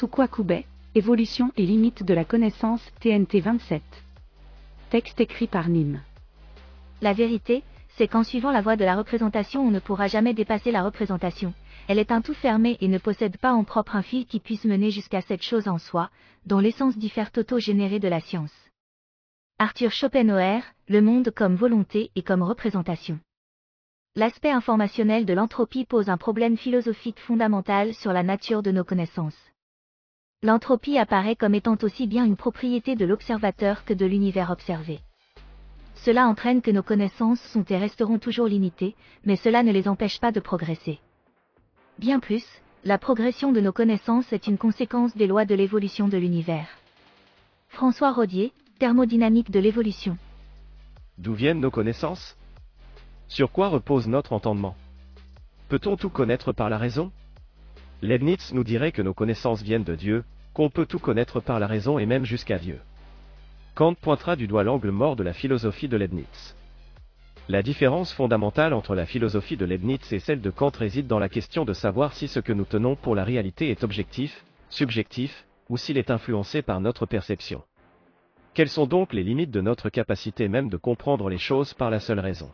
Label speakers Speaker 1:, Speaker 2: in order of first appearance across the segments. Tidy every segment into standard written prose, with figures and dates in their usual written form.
Speaker 1: Tsukwa Kubei, Évolution et limites de la connaissance, TNT 27. Texte écrit par Nîmes.
Speaker 2: La vérité, c'est qu'en suivant la voie de la représentation on ne pourra jamais dépasser la représentation. Elle est un tout fermé et ne possède pas en propre un fil qui puisse mener jusqu'à cette chose en soi, dont l'essence diffère auto-générée de la science. Arthur Schopenhauer, le monde comme volonté et comme représentation. L'aspect informationnel de l'entropie pose un problème philosophique fondamental sur la nature de nos connaissances. L'entropie apparaît comme étant aussi bien une propriété de l'observateur que de l'univers observé. Cela entraîne que nos connaissances sont et resteront toujours limitées, mais cela ne les empêche pas de progresser. Bien plus, la progression de nos connaissances est une conséquence des lois de l'évolution de l'univers. François Rodier, Thermodynamique de l'évolution.
Speaker 3: D'où viennent nos connaissances? Sur quoi repose notre entendement? Peut-on tout connaître par la raison? Leibniz nous dirait que nos connaissances viennent de Dieu, qu'on peut tout connaître par la raison et même jusqu'à Dieu. Kant pointera du doigt l'angle mort de la philosophie de Leibniz. La différence fondamentale entre la philosophie de Leibniz et celle de Kant réside dans la question de savoir si ce que nous tenons pour la réalité est objectif, subjectif, ou s'il est influencé par notre perception. Quelles sont donc les limites de notre capacité même de comprendre les choses par la seule raison?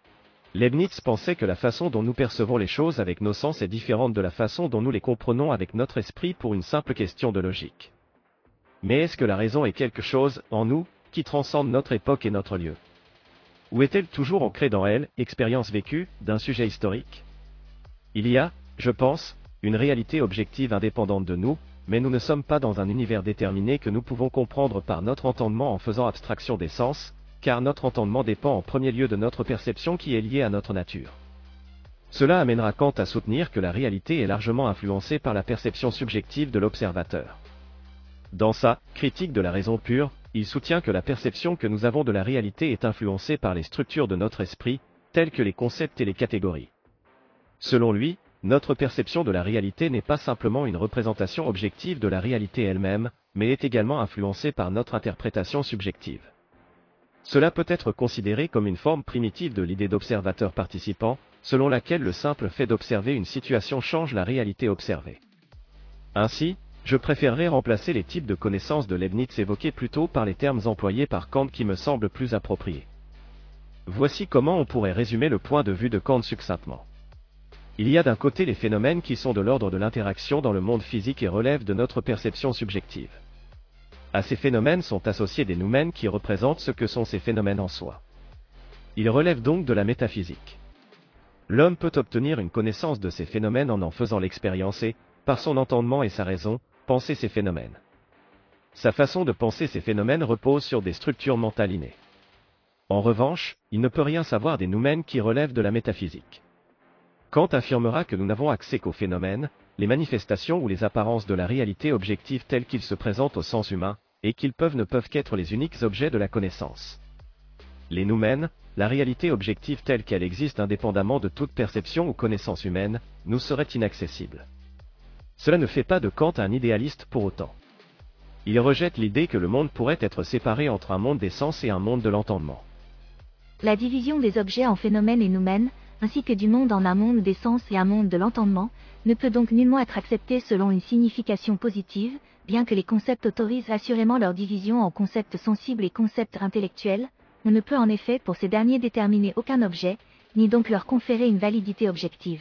Speaker 3: Leibniz pensait que la façon dont nous percevons les choses avec nos sens est différente de la façon dont nous les comprenons avec notre esprit pour une simple question de logique. Mais est-ce que la raison est quelque chose, en nous, qui transcende notre époque et notre lieu? Ou est-elle toujours ancrée dans elle, expérience vécue, d'un sujet historique? Il y a, je pense, une réalité objective indépendante de nous, mais nous ne sommes pas dans un univers déterminé que nous pouvons comprendre par notre entendement en faisant abstraction des sens, car notre entendement dépend en premier lieu de notre perception qui est liée à notre nature. Cela amènera Kant à soutenir que la réalité est largement influencée par la perception subjective de l'observateur. Dans sa « Critique de la raison pure », il soutient que la perception que nous avons de la réalité est influencée par les structures de notre esprit, telles que les concepts et les catégories. Selon lui, notre perception de la réalité n'est pas simplement une représentation objective de la réalité elle-même, mais est également influencée par notre interprétation subjective. Cela peut être considéré comme une forme primitive de l'idée d'observateur participant, selon laquelle le simple fait d'observer une situation change la réalité observée. Ainsi, je préférerais remplacer les types de connaissances de Leibniz évoqués plus tôt par les termes employés par Kant qui me semblent plus appropriés. Voici comment on pourrait résumer le point de vue de Kant succinctement. Il y a d'un côté les phénomènes qui sont de l'ordre de l'interaction dans le monde physique et relèvent de notre perception subjective. À ces phénomènes sont associés des noumènes qui représentent ce que sont ces phénomènes en soi. Ils relèvent donc de la métaphysique. L'homme peut obtenir une connaissance de ces phénomènes en faisant l'expérience et, par son entendement et sa raison, penser ces phénomènes. Sa façon de penser ces phénomènes repose sur des structures mentales innées. En revanche, il ne peut rien savoir des noumènes qui relèvent de la métaphysique. Kant affirmera que nous n'avons accès qu'aux phénomènes, les manifestations ou les apparences de la réalité objective telles qu'ils se présentent au sens humain, et qu'ils ne peuvent qu'être les uniques objets de la connaissance. Les noumènes, la réalité objective telle qu'elle existe indépendamment de toute perception ou connaissance humaine, nous serait inaccessible. Cela ne fait pas de Kant un idéaliste pour autant. Il rejette l'idée que le monde pourrait être séparé entre un monde des sens et un monde de l'entendement.
Speaker 2: La division des objets en phénomènes et noumènes, ainsi que du monde en un monde des sens et un monde de l'entendement, ne peut donc nullement être acceptée selon une signification positive, bien que les concepts autorisent assurément leur division en concepts sensibles et concepts intellectuels, on ne peut en effet pour ces derniers déterminer aucun objet, ni donc leur conférer une validité objective.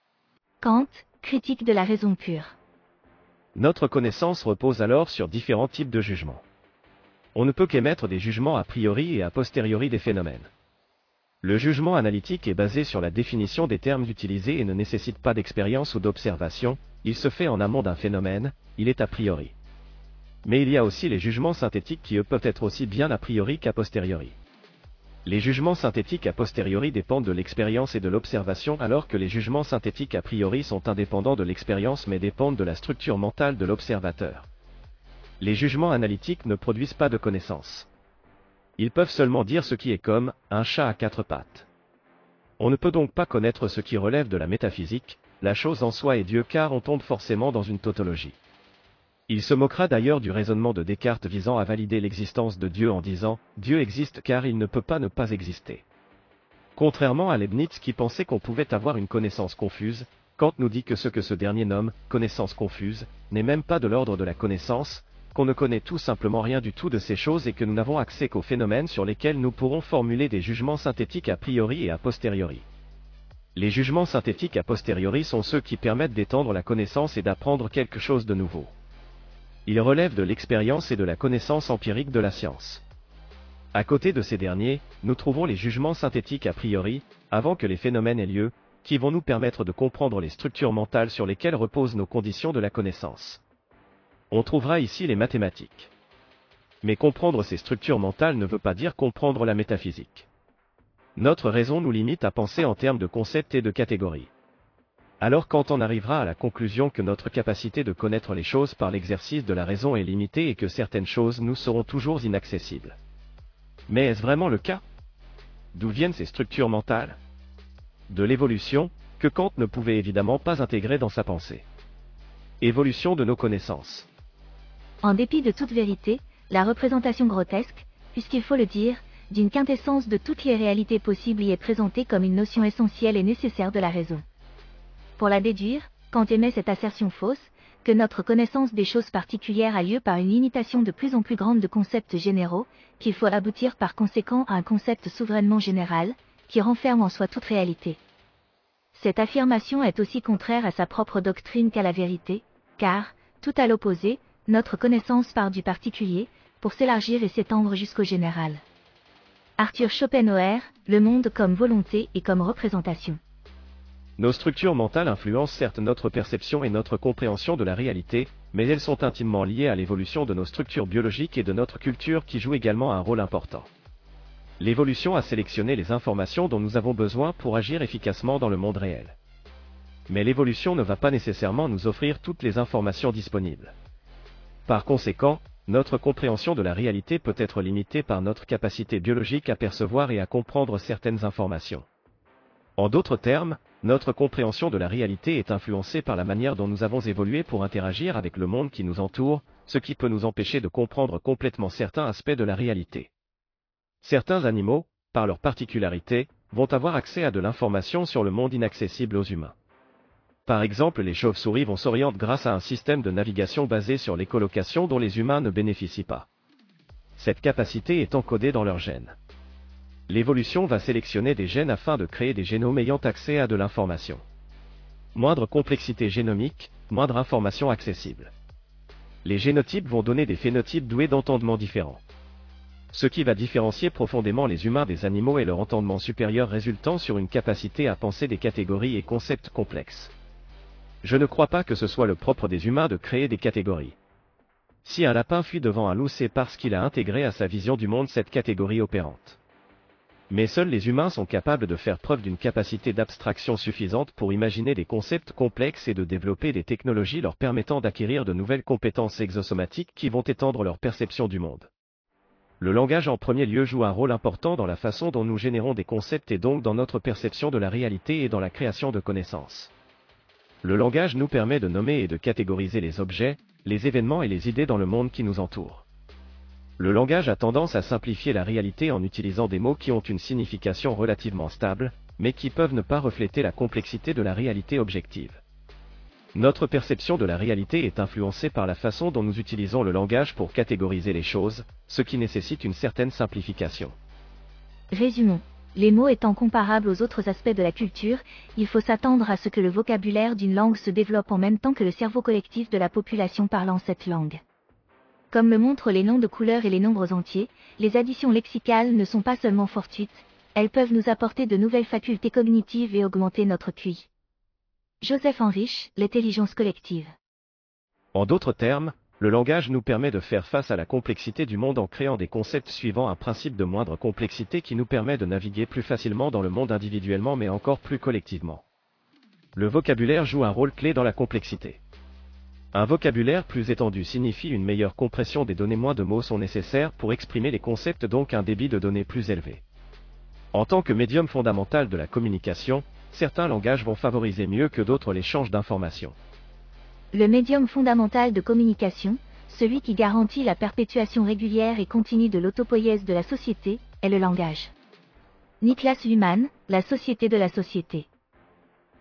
Speaker 2: Kant, Critique de la raison pure.
Speaker 3: Notre connaissance repose alors sur différents types de jugements. On ne peut qu'émettre des jugements a priori et a posteriori des phénomènes. Le jugement analytique est basé sur la définition des termes utilisés et ne nécessite pas d'expérience ou d'observation, il se fait en amont d'un phénomène, il est a priori. Mais il y a aussi les jugements synthétiques qui eux peuvent être aussi bien a priori qu'a posteriori. Les jugements synthétiques a posteriori dépendent de l'expérience et de l'observation alors que les jugements synthétiques a priori sont indépendants de l'expérience mais dépendent de la structure mentale de l'observateur. Les jugements analytiques ne produisent pas de connaissances. Ils peuvent seulement dire ce qui est comme un chat à quatre pattes. On ne peut donc pas connaître ce qui relève de la métaphysique, la chose en soi est Dieu car on tombe forcément dans une tautologie. Il se moquera d'ailleurs du raisonnement de Descartes visant à valider l'existence de Dieu en disant « Dieu existe car il ne peut pas ne pas exister ». Contrairement à Leibniz qui pensait qu'on pouvait avoir une connaissance confuse, Kant nous dit que ce dernier nomme « connaissance confuse » n'est même pas de l'ordre de la connaissance, qu'on ne connaît tout simplement rien du tout de ces choses et que nous n'avons accès qu'aux phénomènes sur lesquels nous pourrons formuler des jugements synthétiques a priori et a posteriori. Les jugements synthétiques a posteriori sont ceux qui permettent d'étendre la connaissance et d'apprendre quelque chose de nouveau. Ils relèvent de l'expérience et de la connaissance empirique de la science. À côté de ces derniers, nous trouvons les jugements synthétiques a priori, avant que les phénomènes aient lieu, qui vont nous permettre de comprendre les structures mentales sur lesquelles reposent nos conditions de la connaissance. On trouvera ici les mathématiques. Mais comprendre ces structures mentales ne veut pas dire comprendre la métaphysique. Notre raison nous limite à penser en termes de concepts et de catégories. Alors quand on arrivera à la conclusion que notre capacité de connaître les choses par l'exercice de la raison est limitée et que certaines choses nous seront toujours inaccessibles. Mais est-ce vraiment le cas? D'où viennent ces structures mentales? De l'évolution, que Kant ne pouvait évidemment pas intégrer dans sa pensée. Évolution de nos connaissances.
Speaker 2: En dépit de toute vérité, la représentation grotesque, puisqu'il faut le dire, d'une quintessence de toutes les réalités possibles y est présentée comme une notion essentielle et nécessaire de la raison. Pour la déduire, Kant émet cette assertion fausse, que notre connaissance des choses particulières a lieu par une limitation de plus en plus grande de concepts généraux, qu'il faut aboutir par conséquent à un concept souverainement général, qui renferme en soi toute réalité. Cette affirmation est aussi contraire à sa propre doctrine qu'à la vérité, car, tout à l'opposé, notre connaissance part du particulier, pour s'élargir et s'étendre jusqu'au général. Arthur Schopenhauer, Le monde comme volonté et comme représentation.
Speaker 3: Nos structures mentales influencent certes notre perception et notre compréhension de la réalité, mais elles sont intimement liées à l'évolution de nos structures biologiques et de notre culture qui joue également un rôle important. L'évolution a sélectionné les informations dont nous avons besoin pour agir efficacement dans le monde réel. Mais l'évolution ne va pas nécessairement nous offrir toutes les informations disponibles. Par conséquent, notre compréhension de la réalité peut être limitée par notre capacité biologique à percevoir et à comprendre certaines informations. En d'autres termes, notre compréhension de la réalité est influencée par la manière dont nous avons évolué pour interagir avec le monde qui nous entoure, ce qui peut nous empêcher de comprendre complètement certains aspects de la réalité. Certains animaux, par leur particularité, vont avoir accès à de l'information sur le monde inaccessible aux humains. Par exemple, les chauves-souris vont s'orienter grâce à un système de navigation basé sur l'écholocation dont les humains ne bénéficient pas. Cette capacité est encodée dans leurs gènes. L'évolution va sélectionner des gènes afin de créer des génomes ayant accès à de l'information. Moindre complexité génomique, moindre information accessible. Les génotypes vont donner des phénotypes doués d'entendements différents. Ce qui va différencier profondément les humains des animaux est leur entendement supérieur résultant sur une capacité à penser des catégories et concepts complexes. Je ne crois pas que ce soit le propre des humains de créer des catégories. Si un lapin fuit devant un loup, c'est parce qu'il a intégré à sa vision du monde cette catégorie opérante. Mais seuls les humains sont capables de faire preuve d'une capacité d'abstraction suffisante pour imaginer des concepts complexes et de développer des technologies leur permettant d'acquérir de nouvelles compétences exosomatiques qui vont étendre leur perception du monde. Le langage en premier lieu joue un rôle important dans la façon dont nous générons des concepts et donc dans notre perception de la réalité et dans la création de connaissances. Le langage nous permet de nommer et de catégoriser les objets, les événements et les idées dans le monde qui nous entoure. Le langage a tendance à simplifier la réalité en utilisant des mots qui ont une signification relativement stable, mais qui peuvent ne pas refléter la complexité de la réalité objective. Notre perception de la réalité est influencée par la façon dont nous utilisons le langage pour catégoriser les choses, ce qui nécessite une certaine simplification.
Speaker 2: Résumons. Les mots étant comparables aux autres aspects de la culture, il faut s'attendre à ce que le vocabulaire d'une langue se développe en même temps que le cerveau collectif de la population parlant cette langue. Comme le montrent les noms de couleurs et les nombres entiers, les additions lexicales ne sont pas seulement fortuites, elles peuvent nous apporter de nouvelles facultés cognitives et augmenter notre QI. Joseph Henrich, L'intelligence collective.
Speaker 3: En d'autres termes, le langage nous permet de faire face à la complexité du monde en créant des concepts suivant un principe de moindre complexité qui nous permet de naviguer plus facilement dans le monde individuellement mais encore plus collectivement. Le vocabulaire joue un rôle clé dans la complexité. Un vocabulaire plus étendu signifie une meilleure compression des données, moins de mots sont nécessaires pour exprimer les concepts, donc un débit de données plus élevé. En tant que médium fondamental de la communication, certains langages vont favoriser mieux que d'autres l'échange d'informations.
Speaker 2: Le médium fondamental de communication, celui qui garantit la perpétuation régulière et continue de l'autopoïèse de la société, est le langage. Niklas Luhmann, La société de la société.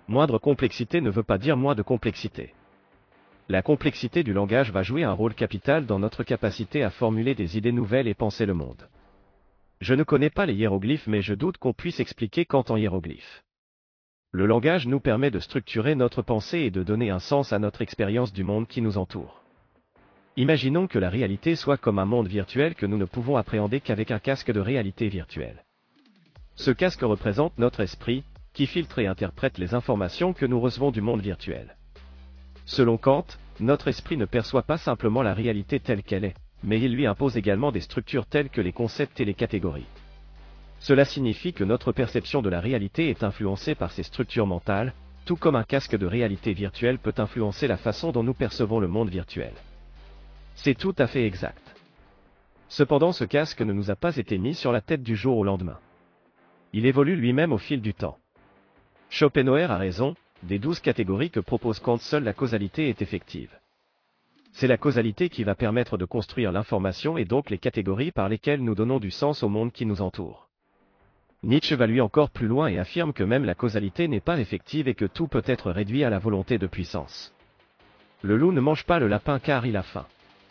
Speaker 3: Moindre complexité ne veut pas dire moins de complexité. La complexité du langage va jouer un rôle capital dans notre capacité à formuler des idées nouvelles et penser le monde. Je ne connais pas les hiéroglyphes mais je doute qu'on puisse expliquer Kant en hiéroglyphes. Le langage nous permet de structurer notre pensée et de donner un sens à notre expérience du monde qui nous entoure. Imaginons que la réalité soit comme un monde virtuel que nous ne pouvons appréhender qu'avec un casque de réalité virtuelle. Ce casque représente notre esprit, qui filtre et interprète les informations que nous recevons du monde virtuel. Selon Kant, notre esprit ne perçoit pas simplement la réalité telle qu'elle est, mais il lui impose également des structures telles que les concepts et les catégories. Cela signifie que notre perception de la réalité est influencée par ces structures mentales, tout comme un casque de réalité virtuelle peut influencer la façon dont nous percevons le monde virtuel. C'est tout à fait exact. Cependant, ce casque ne nous a pas été mis sur la tête du jour au lendemain. Il évolue lui-même au fil du temps. Schopenhauer a raison, des 12 catégories que propose Kant, seule la causalité est effective. C'est la causalité qui va permettre de construire l'information et donc les catégories par lesquelles nous donnons du sens au monde qui nous entoure. Nietzsche va lui encore plus loin et affirme que même la causalité n'est pas effective et que tout peut être réduit à la volonté de puissance. Le loup ne mange pas le lapin car il a faim.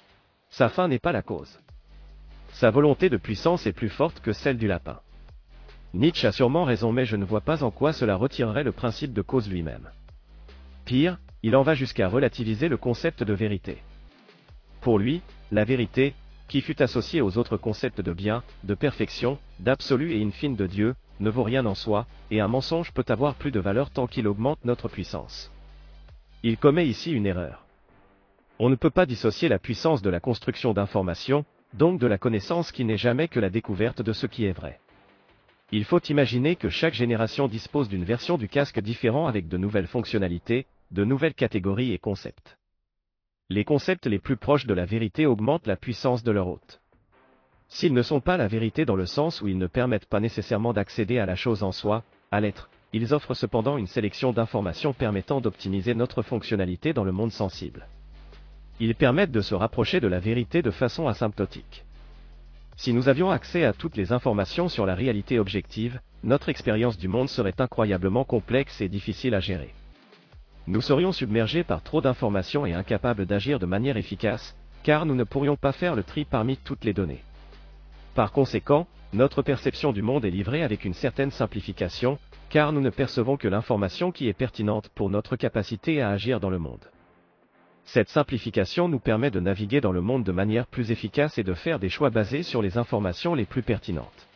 Speaker 3: Sa faim n'est pas la cause. Sa volonté de puissance est plus forte que celle du lapin. Nietzsche a sûrement raison mais je ne vois pas en quoi cela retirerait le principe de cause lui-même. Pire, il en va jusqu'à relativiser le concept de vérité. Pour lui, la vérité, qui fut associée aux autres concepts de bien, de perfection, d'absolu et in fine de Dieu, ne vaut rien en soi, et un mensonge peut avoir plus de valeur tant qu'il augmente notre puissance. Il commet ici une erreur. On ne peut pas dissocier la puissance de la construction d'informations, donc de la connaissance qui n'est jamais que la découverte de ce qui est vrai. Il faut imaginer que chaque génération dispose d'une version du casque différent avec de nouvelles fonctionnalités, de nouvelles catégories et concepts. Les concepts les plus proches de la vérité augmentent la puissance de leur hôte. S'ils ne sont pas la vérité dans le sens où ils ne permettent pas nécessairement d'accéder à la chose en soi, à l'être, ils offrent cependant une sélection d'informations permettant d'optimiser notre fonctionnalité dans le monde sensible. Ils permettent de se rapprocher de la vérité de façon asymptotique. Si nous avions accès à toutes les informations sur la réalité objective, notre expérience du monde serait incroyablement complexe et difficile à gérer. Nous serions submergés par trop d'informations et incapables d'agir de manière efficace, car nous ne pourrions pas faire le tri parmi toutes les données. Par conséquent, notre perception du monde est livrée avec une certaine simplification, car nous ne percevons que l'information qui est pertinente pour notre capacité à agir dans le monde. Cette simplification nous permet de naviguer dans le monde de manière plus efficace et de faire des choix basés sur les informations les plus pertinentes.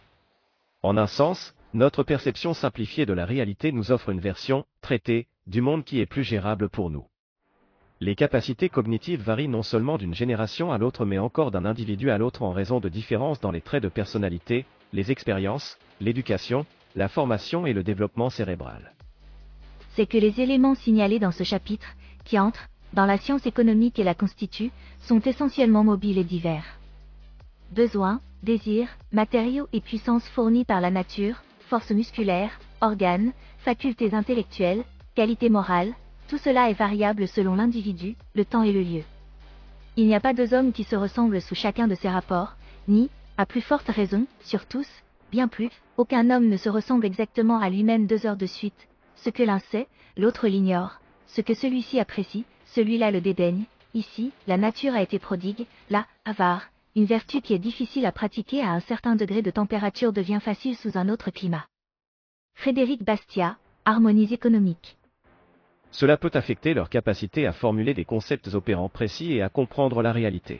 Speaker 3: En un sens, notre perception simplifiée de la réalité nous offre une version, traitée, du monde qui est plus gérable pour nous. Les capacités cognitives varient non seulement d'une génération à l'autre mais encore d'un individu à l'autre en raison de différences dans les traits de personnalité, les expériences, l'éducation, la formation et le développement cérébral.
Speaker 2: C'est que les éléments signalés dans ce chapitre, qui entrent dans la science économique et la constituent, sont essentiellement mobiles et divers. Besoins, désirs, matériaux et puissances fournis par la nature, forces musculaires, organes, facultés intellectuelles, qualités morales, tout cela est variable selon l'individu, le temps et le lieu. Il n'y a pas deux hommes qui se ressemblent sous chacun de ces rapports, ni, à plus forte raison, sur tous, bien plus, aucun homme ne se ressemble exactement à lui-même 2 heures de suite. Ce que l'un sait, l'autre l'ignore. Ce que celui-ci apprécie, celui-là le dédaigne. Ici, la nature a été prodigue, là, avare. Une vertu qui est difficile à pratiquer à un certain degré de température devient facile sous un autre climat. Frédéric Bastiat, Harmonies économiques.
Speaker 3: Cela peut affecter leur capacité à formuler des concepts opérants précis et à comprendre la réalité.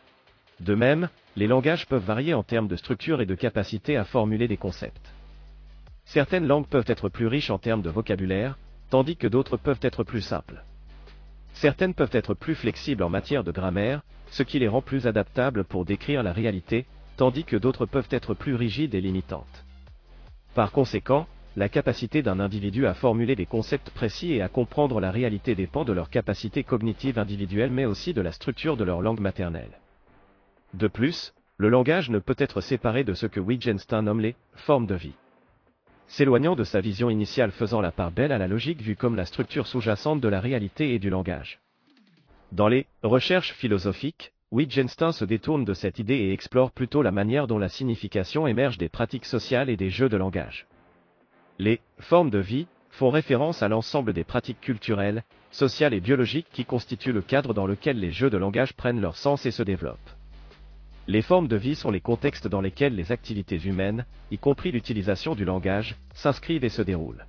Speaker 3: De même, les langages peuvent varier en termes de structure et de capacité à formuler des concepts. Certaines langues peuvent être plus riches en termes de vocabulaire, tandis que d'autres peuvent être plus simples. Certaines peuvent être plus flexibles en matière de grammaire, ce qui les rend plus adaptables pour décrire la réalité, tandis que d'autres peuvent être plus rigides et limitantes. Par conséquent, la capacité d'un individu à formuler des concepts précis et à comprendre la réalité dépend de leur capacité cognitive individuelle mais aussi de la structure de leur langue maternelle. De plus, le langage ne peut être séparé de ce que Wittgenstein nomme les « formes de vie ». S'éloignant de sa vision initiale faisant la part belle à la logique vue comme la structure sous-jacente de la réalité et du langage. Dans les « recherches philosophiques », Wittgenstein se détourne de cette idée et explore plutôt la manière dont la signification émerge des pratiques sociales et des jeux de langage. Les « formes de vie » font référence à l'ensemble des pratiques culturelles, sociales et biologiques qui constituent le cadre dans lequel les jeux de langage prennent leur sens et se développent. Les formes de vie sont les contextes dans lesquels les activités humaines, y compris l'utilisation du langage, s'inscrivent et se déroulent.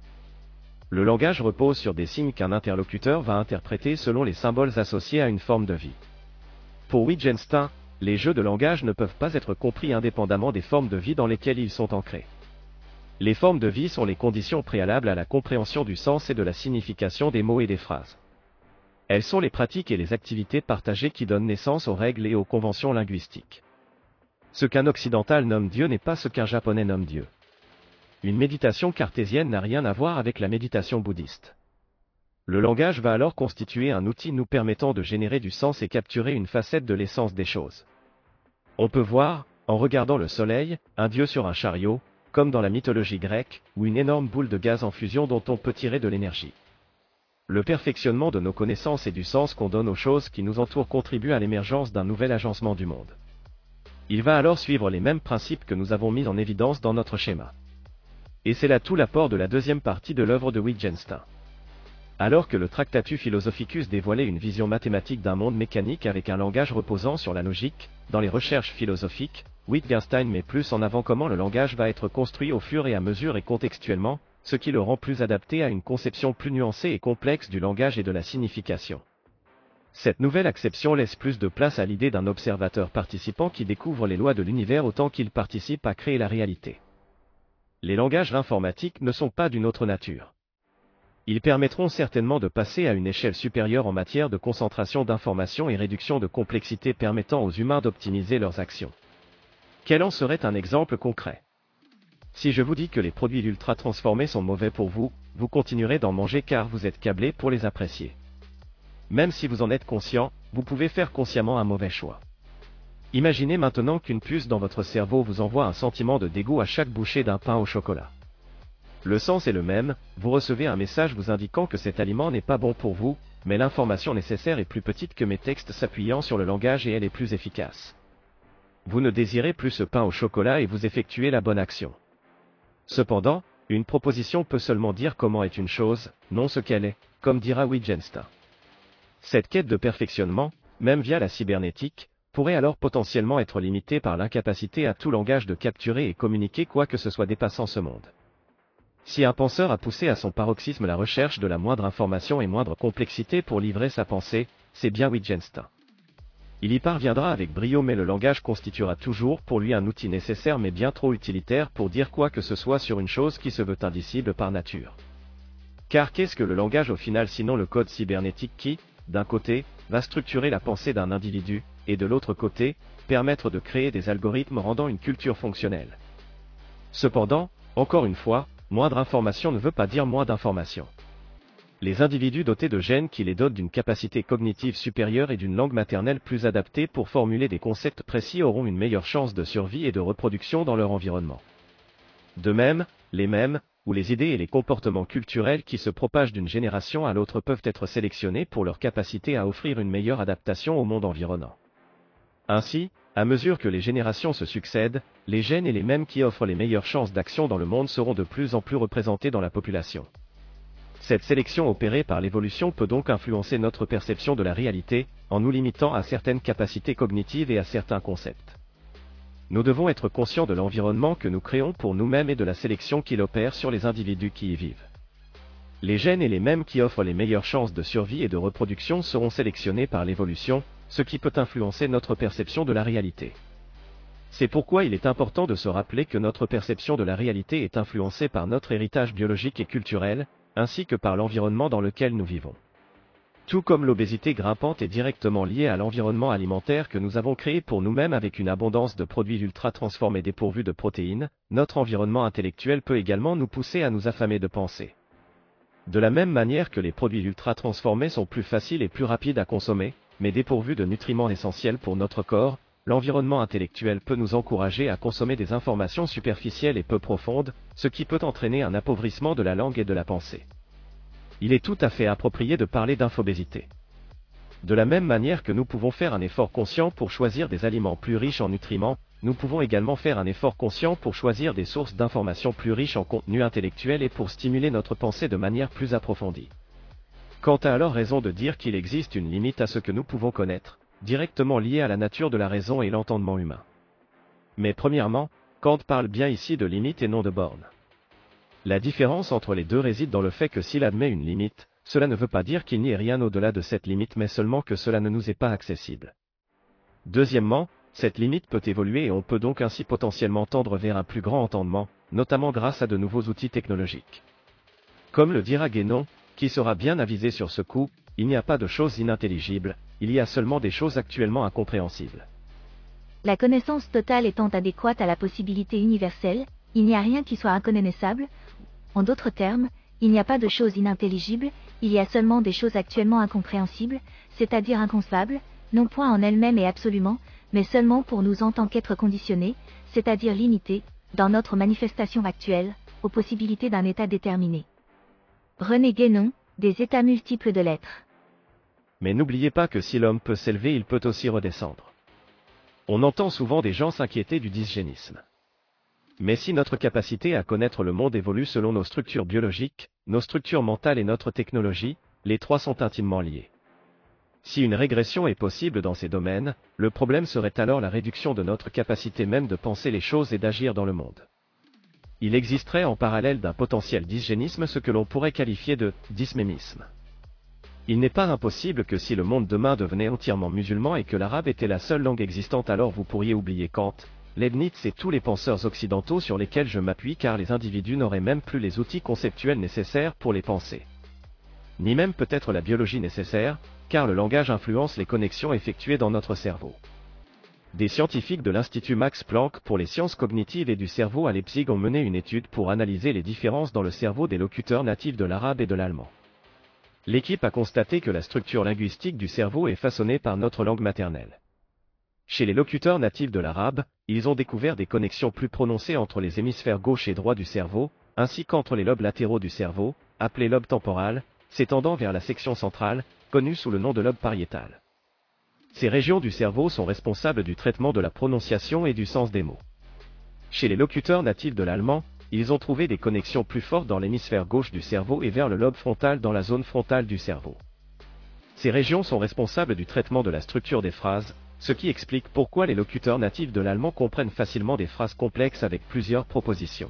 Speaker 3: Le langage repose sur des signes qu'un interlocuteur va interpréter selon les symboles associés à une forme de vie. Pour Wittgenstein, les jeux de langage ne peuvent pas être compris indépendamment des formes de vie dans lesquelles ils sont ancrés. Les formes de vie sont les conditions préalables à la compréhension du sens et de la signification des mots et des phrases. Elles sont les pratiques et les activités partagées qui donnent naissance aux règles et aux conventions linguistiques. Ce qu'un occidental nomme Dieu n'est pas ce qu'un japonais nomme Dieu. Une méditation cartésienne n'a rien à voir avec la méditation bouddhiste. Le langage va alors constituer un outil nous permettant de générer du sens et capturer une facette de l'essence des choses. On peut voir, en regardant le soleil, un dieu sur un chariot, comme dans la mythologie grecque, ou une énorme boule de gaz en fusion dont on peut tirer de l'énergie. Le perfectionnement de nos connaissances et du sens qu'on donne aux choses qui nous entourent contribue à l'émergence d'un nouvel agencement du monde. Il va alors suivre les mêmes principes que nous avons mis en évidence dans notre schéma. Et c'est là tout l'apport de la deuxième partie de l'œuvre de Wittgenstein. Alors que le Tractatus Philosophicus dévoilait une vision mathématique d'un monde mécanique avec un langage reposant sur la logique, dans les recherches philosophiques, Wittgenstein met plus en avant comment le langage va être construit au fur et à mesure et contextuellement, ce qui le rend plus adapté à une conception plus nuancée et complexe du langage et de la signification. Cette nouvelle acception laisse plus de place à l'idée d'un observateur participant qui découvre les lois de l'univers autant qu'il participe à créer la réalité. Les langages informatiques ne sont pas d'une autre nature. Ils permettront certainement de passer à une échelle supérieure en matière de concentration d'informations et réduction de complexité permettant aux humains d'optimiser leurs actions. Quel en serait un exemple concret? Si je vous dis que les produits ultra transformés sont mauvais pour vous, vous continuerez d'en manger car vous êtes câblé pour les apprécier. Même si vous en êtes conscient, vous pouvez faire consciemment un mauvais choix. Imaginez maintenant qu'une puce dans votre cerveau vous envoie un sentiment de dégoût à chaque bouchée d'un pain au chocolat. Le sens est le même, vous recevez un message vous indiquant que cet aliment n'est pas bon pour vous, mais l'information nécessaire est plus petite que mes textes s'appuyant sur le langage et elle est plus efficace. Vous ne désirez plus ce pain au chocolat et vous effectuez la bonne action. Cependant, une proposition peut seulement dire comment est une chose, non ce qu'elle est, comme dira Wittgenstein. Cette quête de perfectionnement, même via la cybernétique, pourrait alors potentiellement être limitée par l'incapacité à tout langage de capturer et communiquer quoi que ce soit dépassant ce monde. Si un penseur a poussé à son paroxysme la recherche de la moindre information et moindre complexité pour livrer sa pensée, c'est bien Wittgenstein. Il y parviendra avec brio mais le langage constituera toujours pour lui un outil nécessaire mais bien trop utilitaire pour dire quoi que ce soit sur une chose qui se veut indicible par nature. Car qu'est-ce que le langage au final sinon le code cybernétique qui, d'un côté, va structurer la pensée d'un individu, et de l'autre côté, permettre de créer des algorithmes rendant une culture fonctionnelle. Cependant, encore une fois, moindre information ne veut pas dire moins d'information. Les individus dotés de gènes qui les dotent d'une capacité cognitive supérieure et d'une langue maternelle plus adaptée pour formuler des concepts précis auront une meilleure chance de survie et de reproduction dans leur environnement. De même, les mèmes, ou les idées et les comportements culturels qui se propagent d'une génération à l'autre peuvent être sélectionnés pour leur capacité à offrir une meilleure adaptation au monde environnant. Ainsi, à mesure que les générations se succèdent, les gènes et les mèmes qui offrent les meilleures chances d'action dans le monde seront de plus en plus représentés dans la population. Cette sélection opérée par l'évolution peut donc influencer notre perception de la réalité, en nous limitant à certaines capacités cognitives et à certains concepts. Nous devons être conscients de l'environnement que nous créons pour nous-mêmes et de la sélection qu'il opère sur les individus qui y vivent. Les gènes et les mèmes qui offrent les meilleures chances de survie et de reproduction seront sélectionnés par l'évolution, ce qui peut influencer notre perception de la réalité. C'est pourquoi il est important de se rappeler que notre perception de la réalité est influencée par notre héritage biologique et culturel, ainsi que par l'environnement dans lequel nous vivons. Tout comme l'obésité grimpante est directement liée à l'environnement alimentaire que nous avons créé pour nous-mêmes avec une abondance de produits ultra transformés dépourvus de protéines, notre environnement intellectuel peut également nous pousser à nous affamer de pensée. De la même manière que les produits ultra transformés sont plus faciles et plus rapides à consommer, mais dépourvus de nutriments essentiels pour notre corps, l'environnement intellectuel peut nous encourager à consommer des informations superficielles et peu profondes, ce qui peut entraîner un appauvrissement de la langue et de la pensée. Il est tout à fait approprié de parler d'infobésité. De la même manière que nous pouvons faire un effort conscient pour choisir des aliments plus riches en nutriments, nous pouvons également faire un effort conscient pour choisir des sources d'informations plus riches en contenu intellectuel et pour stimuler notre pensée de manière plus approfondie. Kant a alors raison de dire qu'il existe une limite à ce que nous pouvons connaître, directement liée à la nature de la raison et l'entendement humain. Mais premièrement, Kant parle bien ici de limite et non de borne. La différence entre les deux réside dans le fait que s'il admet une limite, cela ne veut pas dire qu'il n'y ait rien au-delà de cette limite mais seulement que cela ne nous est pas accessible. Deuxièmement, cette limite peut évoluer et on peut donc ainsi potentiellement tendre vers un plus grand entendement, notamment grâce à de nouveaux outils technologiques. Comme le dira Guénon, qui sera bien avisé sur ce coup, il n'y a pas de choses inintelligibles, il y a seulement des choses actuellement incompréhensibles.
Speaker 2: La connaissance totale étant adéquate à la possibilité universelle, il n'y a rien qui soit inconnaissable. En d'autres termes, il n'y a pas de choses inintelligibles, il y a seulement des choses actuellement incompréhensibles, c'est-à-dire inconcevables, non point en elles-mêmes et absolument, mais seulement pour nous en tant qu'êtres conditionnés, c'est-à-dire limités, dans notre manifestation actuelle, aux possibilités d'un état déterminé. René Guénon, des états multiples de l'être.
Speaker 3: Mais n'oubliez pas que si l'homme peut s'élever, il peut aussi redescendre. On entend souvent des gens s'inquiéter du dysgénisme. Mais si notre capacité à connaître le monde évolue selon nos structures biologiques, nos structures mentales et notre technologie, les trois sont intimement liés. Si une régression est possible dans ces domaines, le problème serait alors la réduction de notre capacité même de penser les choses et d'agir dans le monde. Il existerait en parallèle d'un potentiel dysgénisme ce que l'on pourrait qualifier de dysmémisme. Il n'est pas impossible que si le monde demain devenait entièrement musulman et que l'arabe était la seule langue existante, alors vous pourriez oublier Kant, Leibniz et tous les penseurs occidentaux sur lesquels je m'appuie, car les individus n'auraient même plus les outils conceptuels nécessaires pour les penser. Ni même peut-être la biologie nécessaire, car le langage influence les connexions effectuées dans notre cerveau. Des scientifiques de l'Institut Max Planck pour les sciences cognitives et du cerveau à Leipzig ont mené une étude pour analyser les différences dans le cerveau des locuteurs natifs de l'arabe et de l'allemand. L'équipe a constaté que la structure linguistique du cerveau est façonnée par notre langue maternelle. Chez les locuteurs natifs de l'arabe, ils ont découvert des connexions plus prononcées entre les hémisphères gauche et droit du cerveau, ainsi qu'entre les lobes latéraux du cerveau, appelés lobe temporal, s'étendant vers la section centrale, connue sous le nom de lobe pariétal. Ces régions du cerveau sont responsables du traitement de la prononciation et du sens des mots. Chez les locuteurs natifs de l'allemand, ils ont trouvé des connexions plus fortes dans l'hémisphère gauche du cerveau et vers le lobe frontal dans la zone frontale du cerveau. Ces régions sont responsables du traitement de la structure des phrases, ce qui explique pourquoi les locuteurs natifs de l'allemand comprennent facilement des phrases complexes avec plusieurs propositions.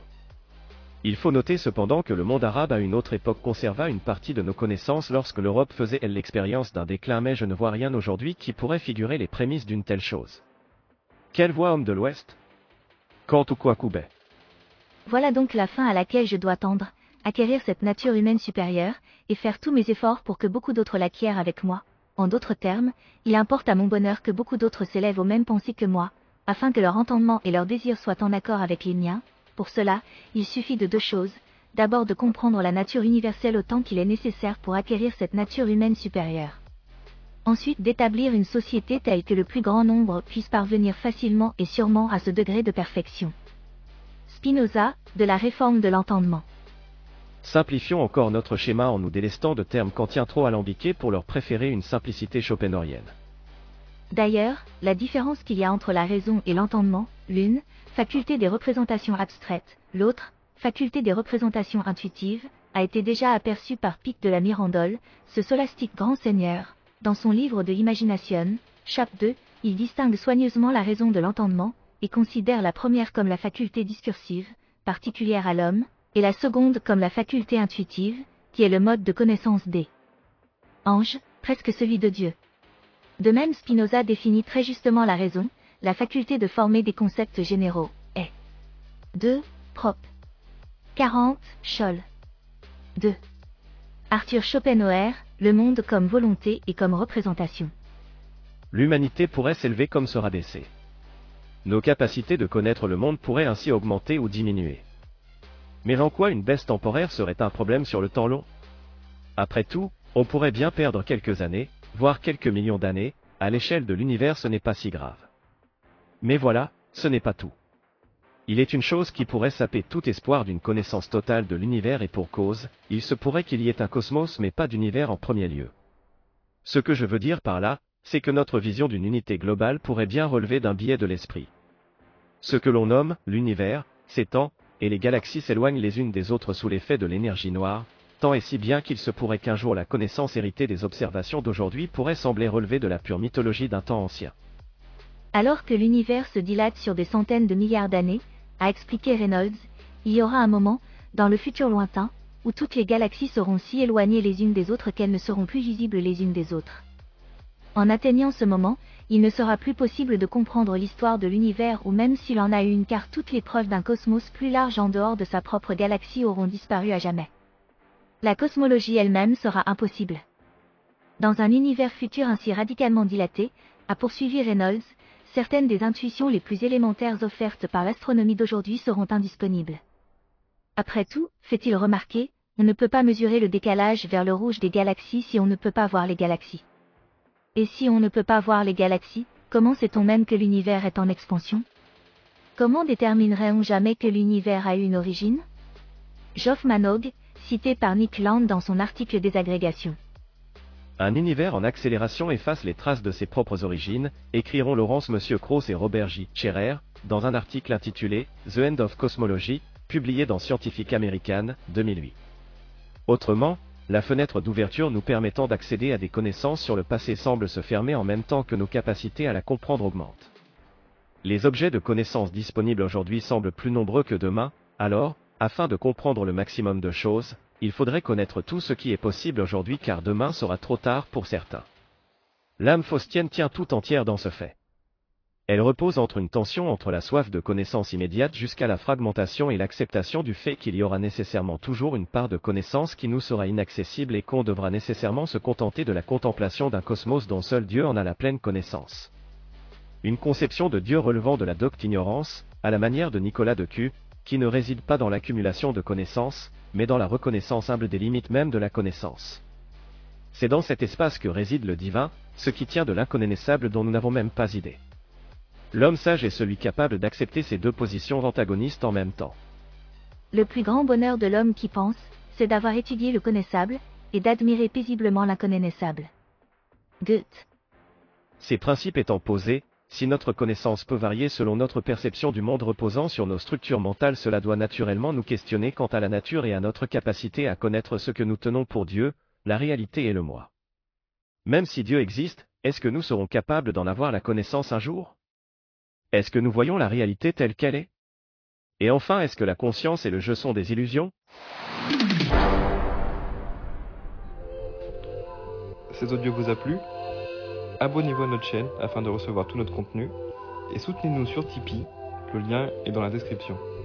Speaker 3: Il faut noter cependant que le monde arabe à une autre époque conserva une partie de nos connaissances lorsque l'Europe faisait elle l'expérience d'un déclin, mais je ne vois rien aujourd'hui qui pourrait figurer les prémices d'une telle chose. Quelle voie homme de l'Ouest? Kant ou Quacoubet?
Speaker 2: Voilà donc la fin à laquelle je dois tendre, acquérir cette nature humaine supérieure, et faire tous mes efforts pour que beaucoup d'autres l'acquièrent avec moi. En d'autres termes, il importe à mon bonheur que beaucoup d'autres s'élèvent aux mêmes pensées que moi, afin que leur entendement et leurs désirs soient en accord avec les miens. Pour cela, il suffit de deux choses. D'abord de comprendre la nature universelle autant qu'il est nécessaire pour acquérir cette nature humaine supérieure. Ensuite d'établir une société telle que le plus grand nombre puisse parvenir facilement et sûrement à ce degré de perfection. Spinoza, de la réforme de l'entendement.
Speaker 3: Simplifions encore notre schéma en nous délestant de termes kantiens trop alambiqués pour leur préférer une simplicité schopenhauerienne.
Speaker 2: D'ailleurs, la différence qu'il y a entre la raison et l'entendement, l'une, faculté des représentations abstraites, l'autre, faculté des représentations intuitives, a été déjà aperçue par Pic de la Mirandole, ce scholastique grand seigneur. Dans son livre de Imagination, chapitre 2, il distingue soigneusement la raison de l'entendement, et considère la première comme la faculté discursive, particulière à l'homme, et la seconde comme la faculté intuitive, qui est le mode de connaissance des anges, presque celui de Dieu. De même Spinoza définit très justement la raison, la faculté de former des concepts généraux, est 2. Prop. 40. Scholl. 2. Arthur Schopenhauer, le monde comme volonté et comme représentation.
Speaker 3: L'humanité pourrait s'élever comme se rabaisser. Nos capacités de connaître le monde pourraient ainsi augmenter ou diminuer. Mais en quoi une baisse temporaire serait un problème sur le temps long? Après tout, on pourrait bien perdre quelques années, voire quelques millions d'années, à l'échelle de l'univers ce n'est pas si grave. Mais voilà, ce n'est pas tout. Il est une chose qui pourrait saper tout espoir d'une connaissance totale de l'univers et pour cause, il se pourrait qu'il y ait un cosmos mais pas d'univers en premier lieu. Ce que je veux dire par là, c'est que notre vision d'une unité globale pourrait bien relever d'un biais de l'esprit. Ce que l'on nomme l'univers s'étend, et les galaxies s'éloignent les unes des autres sous l'effet de l'énergie noire, tant et si bien qu'il se pourrait qu'un jour la connaissance héritée des observations d'aujourd'hui pourrait sembler relever de la pure mythologie d'un temps ancien.
Speaker 2: Alors que l'univers se dilate sur des centaines de milliards d'années, a expliqué Reynolds, il y aura un moment, dans le futur lointain, où toutes les galaxies seront si éloignées les unes des autres qu'elles ne seront plus visibles les unes des autres. En atteignant ce moment, il ne sera plus possible de comprendre l'histoire de l'univers ou même s'il en a eu une car toutes les preuves d'un cosmos plus large en dehors de sa propre galaxie auront disparu à jamais. La cosmologie elle-même sera impossible. Dans un univers futur ainsi radicalement dilaté, a poursuivi Reynolds, certaines des intuitions les plus élémentaires offertes par l'astronomie d'aujourd'hui seront indisponibles. Après tout, fait-il remarquer, on ne peut pas mesurer le décalage vers le rouge des galaxies si on ne peut pas voir les galaxies. Et si on ne peut pas voir les galaxies, comment sait-on même que l'univers est en expansion? Comment déterminerait-on jamais que l'univers a eu une origine? Geoff Manogue, cité par Nick Land dans son article Désagrégation.
Speaker 3: Un univers en accélération efface les traces de ses propres origines, écriront Laurence M. Krauss et Robert J. Scherer, dans un article intitulé The End of Cosmology, publié dans Scientific American, 2008. Autrement, la fenêtre d'ouverture nous permettant d'accéder à des connaissances sur le passé semble se fermer en même temps que nos capacités à la comprendre augmentent. Les objets de connaissances disponibles aujourd'hui semblent plus nombreux que demain, alors, afin de comprendre le maximum de choses, il faudrait connaître tout ce qui est possible aujourd'hui car demain sera trop tard pour certains. L'âme faustienne tient tout entière dans ce fait. Elle repose entre une tension entre la soif de connaissance immédiate jusqu'à la fragmentation et l'acceptation du fait qu'il y aura nécessairement toujours une part de connaissance qui nous sera inaccessible et qu'on devra nécessairement se contenter de la contemplation d'un cosmos dont seul Dieu en a la pleine connaissance. Une conception de Dieu relevant de la docte ignorance, à la manière de Nicolas de Q, qui ne réside pas dans l'accumulation de connaissances, mais dans la reconnaissance humble des limites même de la connaissance. C'est dans cet espace que réside le divin, ce qui tient de l'inconnaissable dont nous n'avons même pas idée. L'homme sage est celui capable d'accepter ces deux positions antagonistes en même temps.
Speaker 2: Le plus grand bonheur de l'homme qui pense, c'est d'avoir étudié le connaissable, et d'admirer paisiblement l'inconnaissable. Goethe.
Speaker 3: Ces principes étant posés, si notre connaissance peut varier selon notre perception du monde reposant sur nos structures mentales, cela doit naturellement nous questionner quant à la nature et à notre capacité à connaître ce que nous tenons pour Dieu, la réalité et le moi. Même si Dieu existe, est-ce que nous serons capables d'en avoir la connaissance un jour? Est-ce que nous voyons la réalité telle qu'elle est? Et enfin, est-ce que la conscience et le je sont des illusions?
Speaker 4: Cet audio vous a plu? Abonnez-vous à notre chaîne afin de recevoir tout notre contenu et soutenez-nous sur Tipeee, le lien est dans la description.